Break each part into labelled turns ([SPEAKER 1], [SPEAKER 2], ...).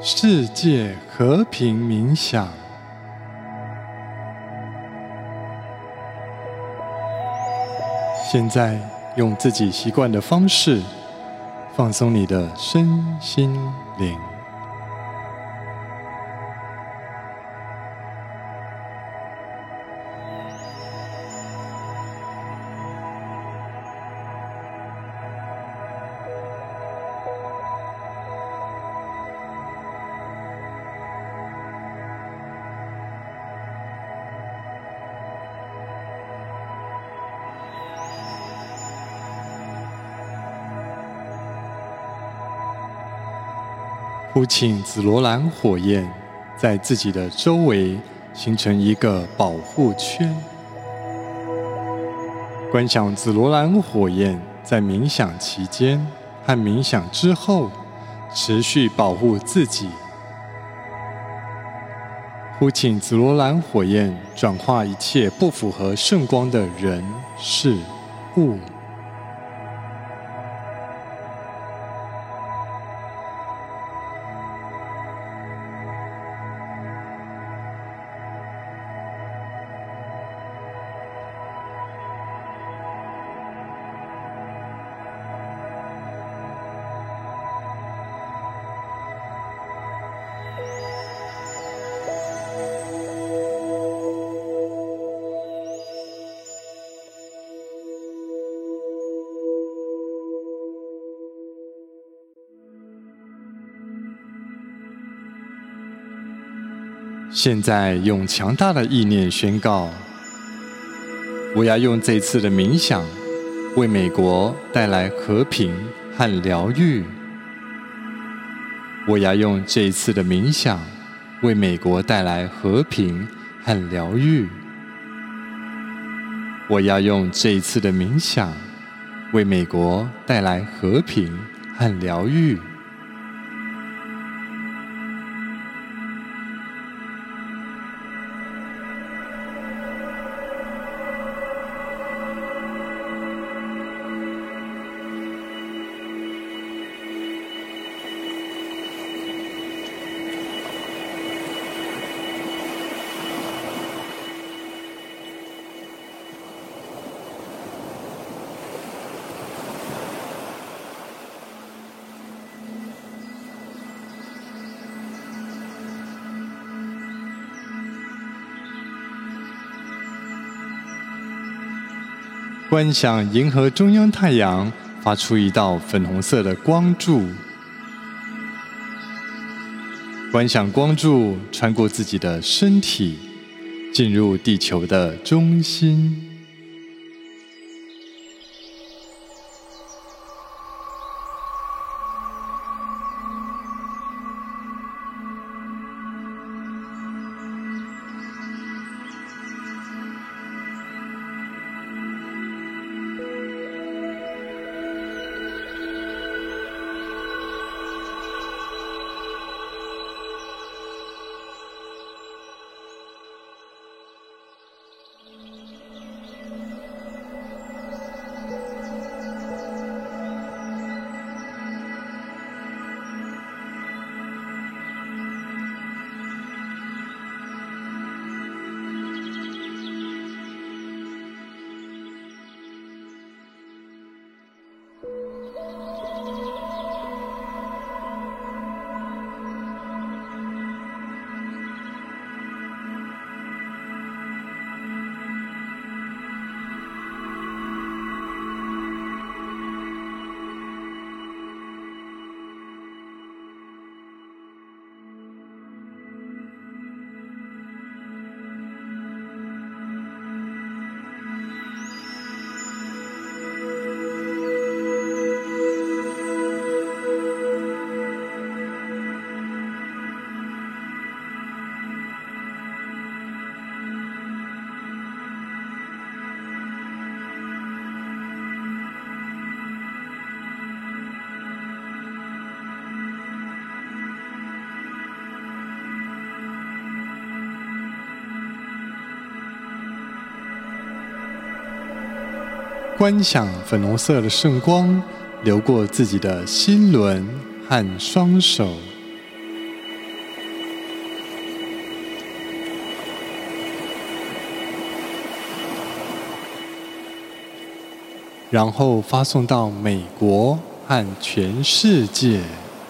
[SPEAKER 1] 世界和平冥想。现在用自己习惯的方式放松你的身心灵。呼请紫罗兰火焰在自己的周围形成一个保护圈。观想紫罗兰火焰在冥想期间和冥想之后持续保护自己。呼请紫罗兰火焰转化一切不符合圣光的人事物。现在用强大的意念宣告：我要用这次的冥想为美国带来和平和疗愈。我要用这一次的冥想为美国带来和平和疗愈。我要用这一次的冥想为美国带来和平和疗愈。观想银河中央太阳发出一道粉红色的光柱，观想光柱穿过自己的身体，进入地球的中心。观想粉红色的圣光流过自己的心轮和双手， 然后发送到美国和全世界。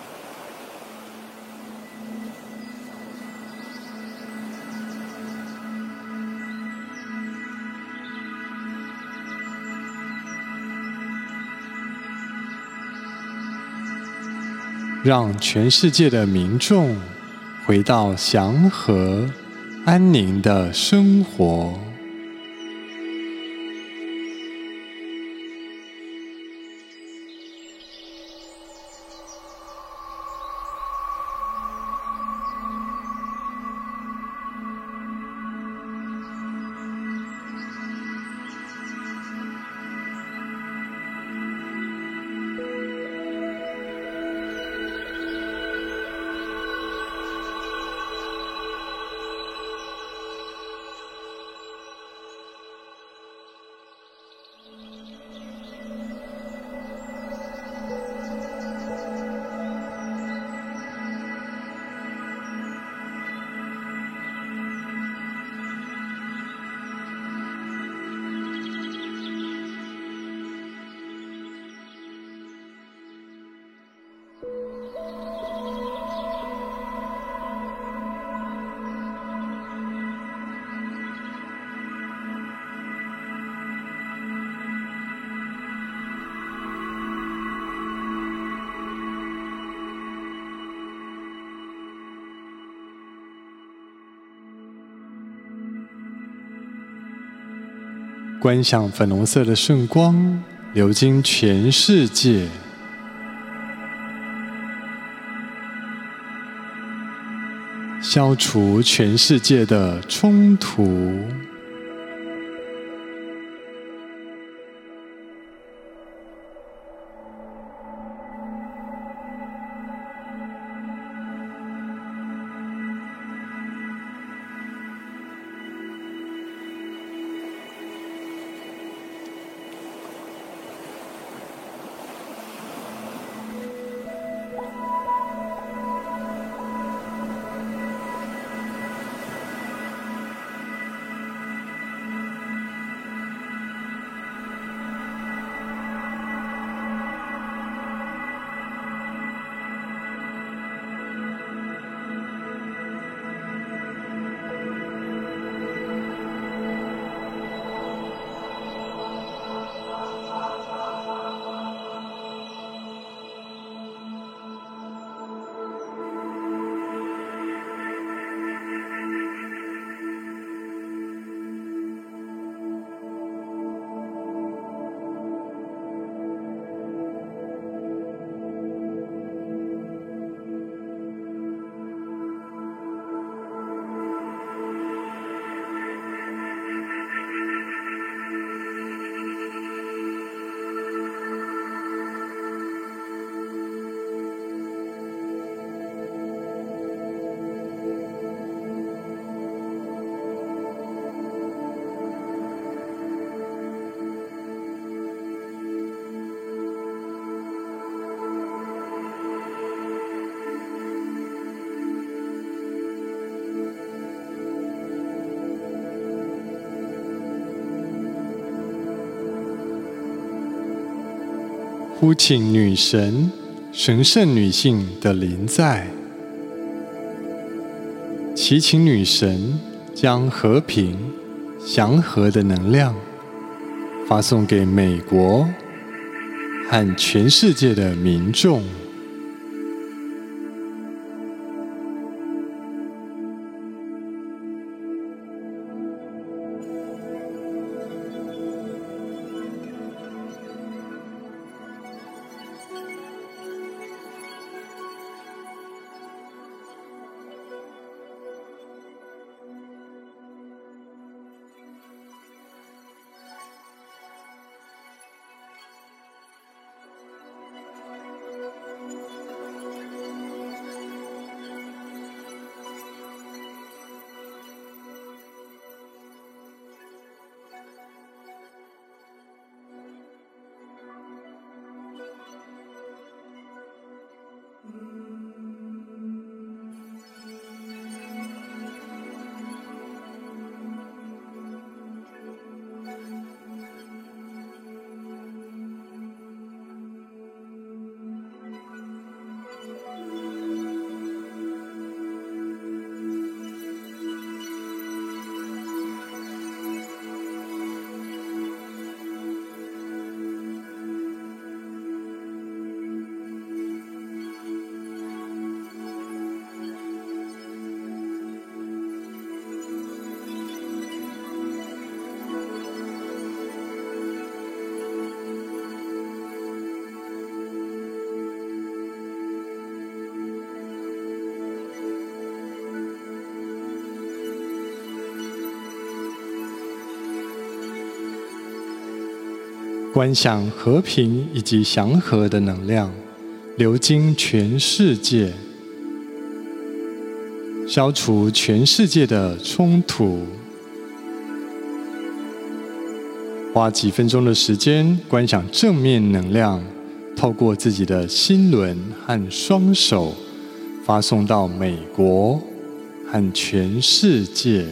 [SPEAKER 1] 让全世界的民众回到祥和、安宁的生活。观想粉红色的圣光流经全世界，消除全世界的冲突。呼请女神、神圣女性的临在，祈请女神将和平、祥和的能量发送给美国和全世界的民众。 观想和平以及祥和的能量流经全世界，消除全世界的冲突。花几分钟的时间观想正面能量，透过自己的心轮和双手，发送到美国和全世界。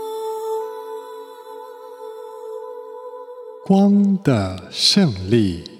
[SPEAKER 1] 光的胜利。